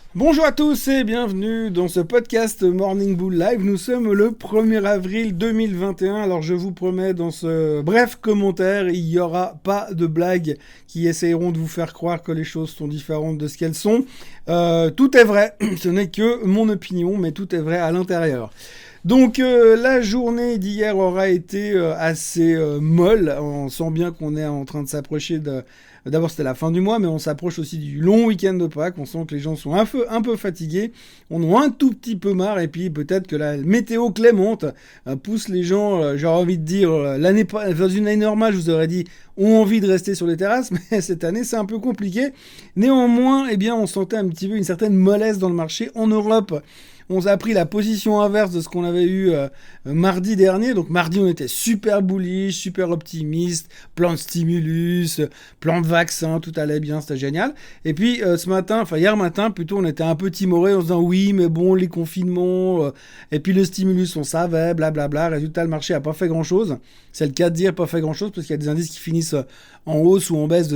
Bonjour à tous et bienvenue dans ce podcast Morning Bull Live. Nous sommes le 1er avril 2021. Alors je vous promets, dans ce bref commentaire, il n'y aura pas de blagues qui essayeront de vous faire croire que les choses sont différentes de ce qu'elles sont. Tout est vrai, ce n'est que mon opinion, mais tout est vrai à l'intérieur. Donc la journée d'hier aura été assez molle. On sent bien qu'on est en train de s'approcher de... D'abord c'était la fin du mois, mais on s'approche aussi du long week-end de Pâques. On sent que les gens sont un peu fatigués, on en a un tout petit peu marre, et puis peut-être que la météo clémente pousse les gens, j'aurais envie de dire, dans une année normale, je vous aurais dit, ont envie de rester sur les terrasses, mais cette année c'est un peu compliqué. Néanmoins, eh bien, on sentait un petit peu une certaine mollesse dans le marché en Europe. On a pris la position inverse de ce qu'on avait eu mardi dernier. Donc mardi, on était super bullish, super optimiste, plan de stimulus, plan de vaccin, tout allait bien, c'était génial. Et puis hier matin, plutôt, on était un peu timoré en se disant oui, mais bon, les confinements, et puis le stimulus, on savait, blablabla. Résultat, le marché a pas fait grand-chose. C'est le cas de dire pas fait grand-chose parce qu'il y a des indices qui finissent en hausse ou en baisse de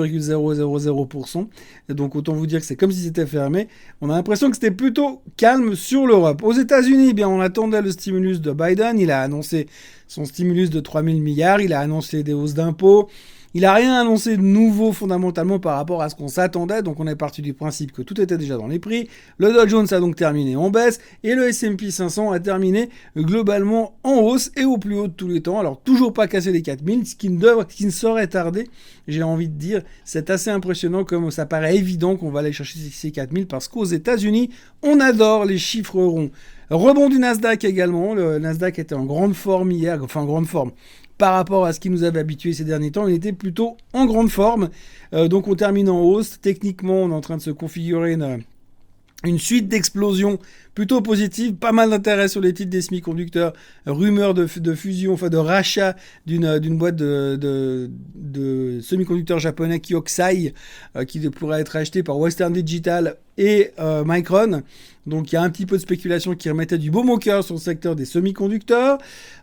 0,000%. Et donc autant vous dire que c'est comme si c'était fermé. On a l'impression que c'était plutôt calme sur l'Europe. Aux États-Unis, eh bien, on attendait le stimulus de Biden. Il a annoncé son stimulus de 3 000 milliards. Il a annoncé des hausses d'impôts. Il n'a rien annoncé de nouveau fondamentalement par rapport à ce qu'on s'attendait, donc on est parti du principe que tout était déjà dans les prix. Le Dow Jones a donc terminé en baisse et le S&P 500 a terminé globalement en hausse et au plus haut de tous les temps. Alors toujours pas cassé les 4000, ce qui ne saurait tarder, j'ai envie de dire. C'est assez impressionnant comme ça paraît évident qu'on va aller chercher ces 4000 parce qu'aux États-Unis, on adore les chiffres ronds. Rebond du Nasdaq également, le Nasdaq était en grande forme hier, enfin en grande forme. Par rapport à ce qui nous avait habitués ces derniers temps, il était plutôt en grande forme. Donc on termine en hausse. Techniquement, on est en train de se configurer une suite d'explosions plutôt positives, pas mal d'intérêt sur les titres des semi-conducteurs, rumeurs de fusion, enfin de rachat d'une boîte de semi-conducteurs japonais Kioxai, qui pourrait être acheté par Western Digital et Micron. Donc il y a un petit peu de spéculation qui remettait du baume au cœur sur le secteur des semi-conducteurs.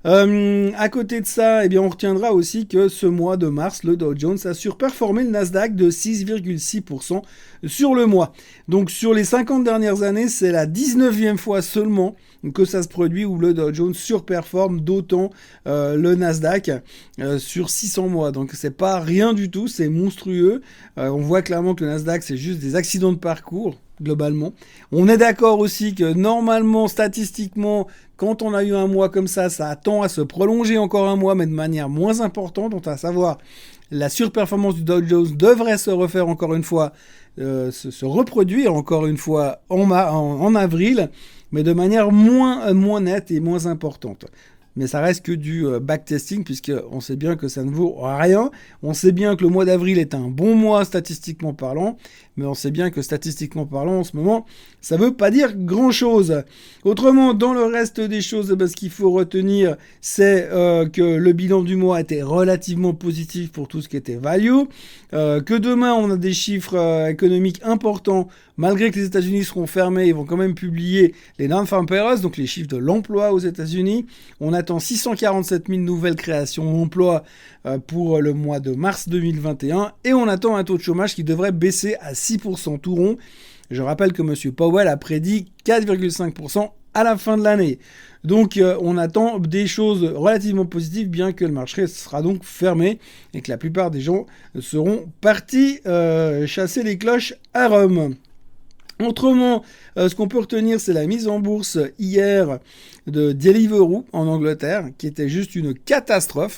À côté de ça, eh bien, on retiendra aussi que ce mois de mars, le Dow Jones a surperformé le Nasdaq de 6,6% sur le mois. Donc sur les 50 dernières années, c'est la 19e fois seulement que ça se produit où le Dow Jones surperforme d'autant le Nasdaq sur 600 mois. Donc c'est pas rien du tout, c'est monstrueux. On voit clairement que le Nasdaq, c'est juste des accidents de parcours globalement. On est d'accord aussi que normalement, statistiquement, quand on a eu un mois comme ça tend à se prolonger encore un mois, mais de manière moins importante, donc à savoir la surperformance du Dow Jones devrait se refaire encore une fois, se reproduire encore une fois en avril, mais de manière moins nette et moins importante. Mais ça reste que du backtesting, puisqu'on sait bien que ça ne vaut rien. On sait bien que le mois d'avril est un bon mois statistiquement parlant, mais on sait bien que statistiquement parlant, en ce moment, ça ne veut pas dire grand-chose. Autrement, dans le reste des choses, ce qu'il faut retenir, c'est que le bilan du mois était relativement positif pour tout ce qui était value, que demain, on a des chiffres économiques importants, malgré que les États-Unis seront fermés, ils vont quand même publier les non-farm payrolls, donc les chiffres de l'emploi aux États-Unis. On attend 647 000 nouvelles créations d'emplois pour le mois de mars 2021 et on attend un taux de chômage qui devrait baisser à 6% tout rond. Je rappelle que M. Powell a prédit 4,5% à la fin de l'année. Donc on attend des choses relativement positives, bien que le marché sera donc fermé et que la plupart des gens seront partis chasser les cloches à Rome. Autrement, ce qu'on peut retenir, c'est la mise en bourse hier de Deliveroo en Angleterre, qui était juste une catastrophe.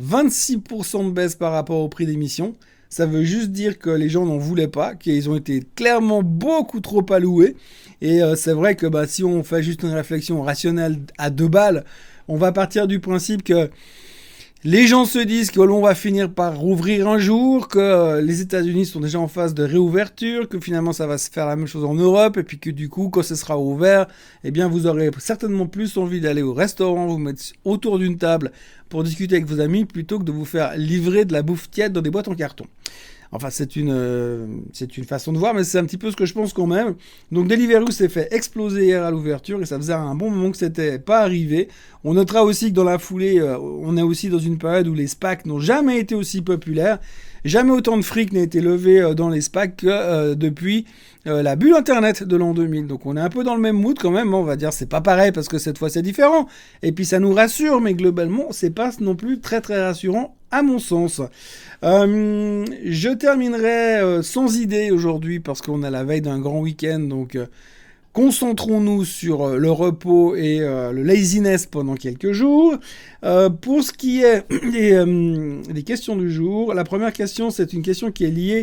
26% de baisse par rapport au prix d'émission. Ça veut juste dire que les gens n'en voulaient pas, qu'ils ont été clairement beaucoup trop alloués. Et c'est vrai que si on fait juste une réflexion rationnelle à 2 balles, on va partir du principe que les gens se disent que l'on va finir par rouvrir un jour, que les États-Unis sont déjà en phase de réouverture, que finalement ça va se faire la même chose en Europe, et puis que du coup, quand ce sera ouvert, eh bien vous aurez certainement plus envie d'aller au restaurant, vous mettre autour d'une table pour discuter avec vos amis, plutôt que de vous faire livrer de la bouffe tiède dans des boîtes en carton. Enfin, c'est une façon de voir, mais c'est un petit peu ce que je pense quand même. Donc, Deliveroo s'est fait exploser hier à l'ouverture et ça faisait un bon moment que c'était pas arrivé. On notera aussi que dans la foulée, on est aussi dans une période où les SPAC n'ont jamais été aussi populaires. Jamais autant de fric n'a été levé dans les SPAC que depuis la bulle Internet de l'an 2000. Donc on est un peu dans le même mood quand même, on va dire c'est pas pareil parce que cette fois c'est différent. Et puis ça nous rassure, mais globalement c'est pas non plus très très rassurant à mon sens. Je terminerai sans idée aujourd'hui parce qu'on a la veille d'un grand week-end, donc concentrons-nous sur le repos et le laziness pendant quelques jours. Pour ce qui est des questions du jour, la première question, c'est une question qui est liée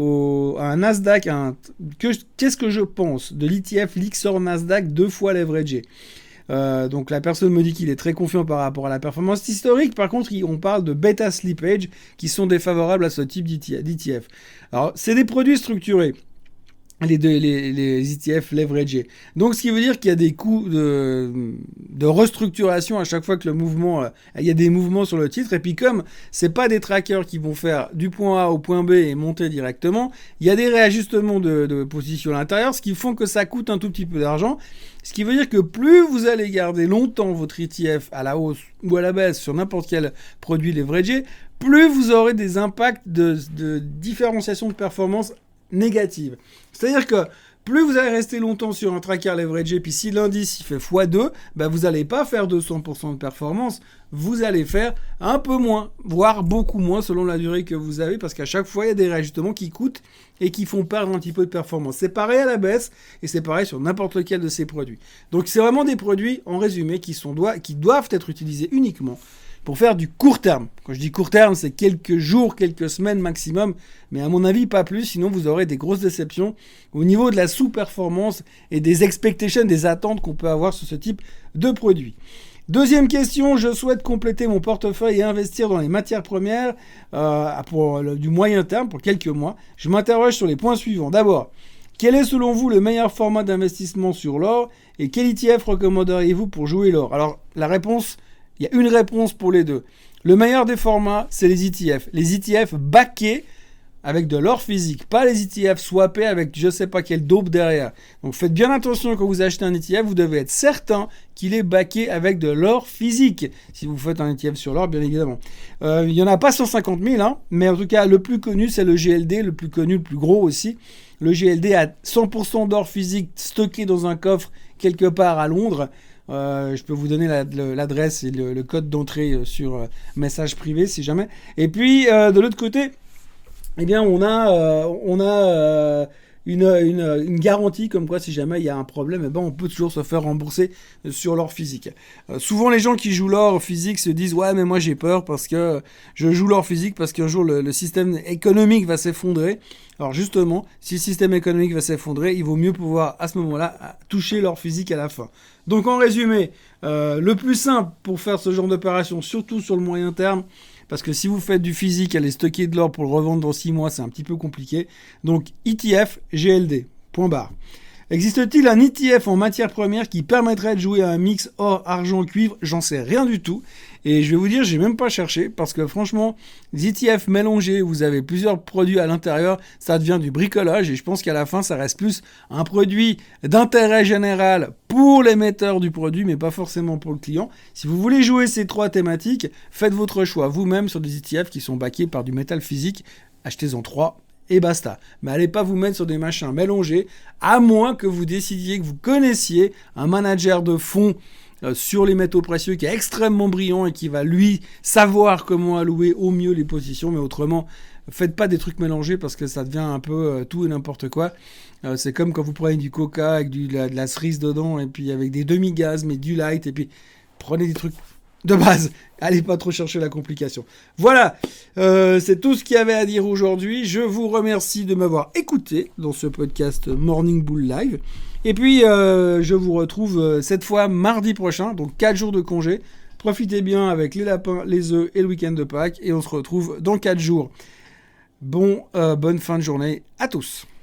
à un Nasdaq. Qu'est-ce que je pense de l'ETF Lyxor Nasdaq 2 fois leveragé? Donc la personne me dit qu'il est très confiant par rapport à la performance historique. Par contre, on parle de beta slippage qui sont défavorables à ce type d'ETF. Alors, c'est des produits structurés. Les ETF leveragés. Donc, ce qui veut dire qu'il y a des coûts de restructuration à chaque fois que le mouvement, il y a des mouvements sur le titre. Et puis, comme c'est pas des trackers qui vont faire du point A au point B et monter directement, il y a des réajustements de position à l'intérieur, ce qui font que ça coûte un tout petit peu d'argent. Ce qui veut dire que plus vous allez garder longtemps votre ETF à la hausse ou à la baisse sur n'importe quel produit leveragé, plus vous aurez des impacts de différenciation de performance négative. C'est-à-dire que plus vous allez rester longtemps sur un tracker leveragé, puis si l'indice il fait x2, ben vous n'allez pas faire 200% de performance, vous allez faire un peu moins, voire beaucoup moins selon la durée que vous avez, parce qu'à chaque fois il y a des réajustements qui coûtent et qui font perdre un petit peu de performance. C'est pareil à la baisse et c'est pareil sur n'importe lequel de ces produits. Donc c'est vraiment des produits, en résumé, qui doivent être utilisés uniquement pour faire du court terme. Quand je dis court terme, c'est quelques jours, quelques semaines maximum, mais à mon avis, pas plus, sinon vous aurez des grosses déceptions au niveau de la sous-performance et des expectations, des attentes qu'on peut avoir sur ce type de produit. Deuxième question, je souhaite compléter mon portefeuille et investir dans les matières premières pour du moyen terme, pour quelques mois. Je m'interroge sur les points suivants. D'abord, quel est selon vous le meilleur format d'investissement sur l'or et quel ETF recommanderiez-vous pour jouer l'or? Alors, la réponse... Il y a une réponse pour les deux. Le meilleur des formats, c'est les ETF. Les ETF backés avec de l'or physique, pas les ETF swappés avec je sais pas quelle dope derrière. Donc faites bien attention quand vous achetez un ETF, vous devez être certain qu'il est backé avec de l'or physique. Si vous faites un ETF sur l'or, bien évidemment. Il n'y en a pas 150 000, hein, mais en tout cas, le plus connu, c'est le GLD, le plus connu, le plus gros aussi. Le GLD a 100% d'or physique stocké dans un coffre quelque part à Londres. Je peux vous donner l'adresse et le code d'entrée sur message privé si jamais. Et puis de l'autre côté, eh bien on a une garantie comme quoi si jamais il y a un problème, eh ben on peut toujours se faire rembourser sur l'or physique. Souvent les gens qui jouent l'or physique se disent ouais mais moi j'ai peur parce que je joue l'or physique parce qu'un jour le système économique va s'effondrer. Alors justement, si le système économique va s'effondrer, il vaut mieux pouvoir à ce moment-là toucher l'or physique à la fin. Donc en résumé, le plus simple pour faire ce genre d'opération, surtout sur le moyen terme, parce que si vous faites du physique, aller stocker de l'or pour le revendre dans 6 mois, c'est un petit peu compliqué. Donc ETF GLD, point barre. Existe-t-il un ETF en matière première qui permettrait de jouer à un mix or, argent, cuivre? J'en sais rien du tout. Et je vais vous dire, j'ai même pas cherché parce que franchement, les ETF mélangés, vous avez plusieurs produits à l'intérieur, ça devient du bricolage et je pense qu'à la fin, ça reste plus un produit d'intérêt général pour l'émetteur du produit, mais pas forcément pour le client. Si vous voulez jouer ces 3 thématiques, faites votre choix vous-même sur des ETF qui sont backés par du métal physique. Achetez-en 3. Et basta. Mais allez pas vous mettre sur des machins mélangés, à moins que vous décidiez que vous connaissiez un manager de fonds sur les métaux précieux qui est extrêmement brillant et qui va lui savoir comment allouer au mieux les positions. Mais autrement, faites pas des trucs mélangés parce que ça devient un peu tout et n'importe quoi. C'est comme quand vous prenez du coca avec de la cerise dedans et puis avec des demi-gaz mais du light et puis prenez des trucs de base. Allez pas trop chercher la complication. Voilà, c'est tout ce qu'il y avait à dire aujourd'hui. Je vous remercie de m'avoir écouté dans ce podcast Morning Bull Live. Et puis, je vous retrouve cette fois mardi prochain, donc 4 jours de congé. Profitez bien avec les lapins, les œufs et le week-end de Pâques. Et on se retrouve dans 4 jours. Bonne fin de journée à tous.